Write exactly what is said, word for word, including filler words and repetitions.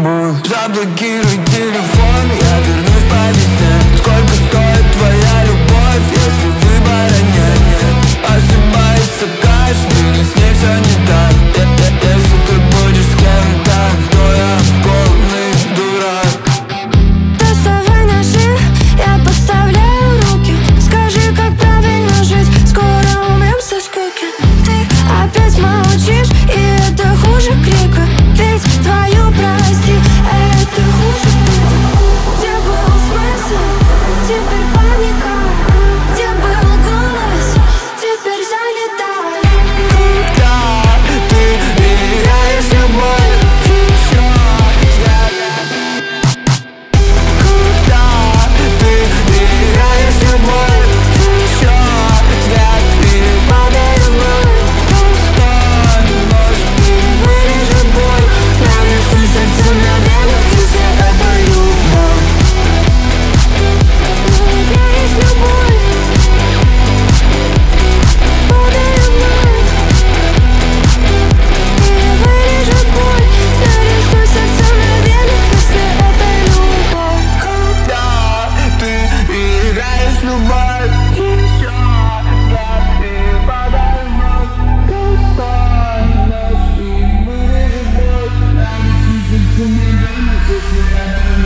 любовь. Заблокируй телефон, я вернусь по весне. Сколько стоит твоя любовь, если выбора нет? Ошибается каждый, но с ней все не так. Если ты будешь с кем-то, то я полный дурак. Доставай ножи, я подставляю руки. Скажи, как правильно жить, скоро умрем со скуки. Ты опять молчишь, и это хуже крика. Ведь твою прости, это хуже крика. Где был смысл, теперь паника. Где был голос, теперь занята. Когда ты играешь любовь, еще взгляд. Когда ты играешь любовь, еще взгляд. И падаю вновь, пустой нож и вырежет боль. Нанесу сердце на венах, если это любовь. Играешь любовь, падаю вновь и вырежет боль. Нарисуй сердце на венах, если это любовь. Когда ты играешь любовь, еще взгляд. И падаю вновь, пустой нож и вырежет боль. Нанесу сердце на венах, если это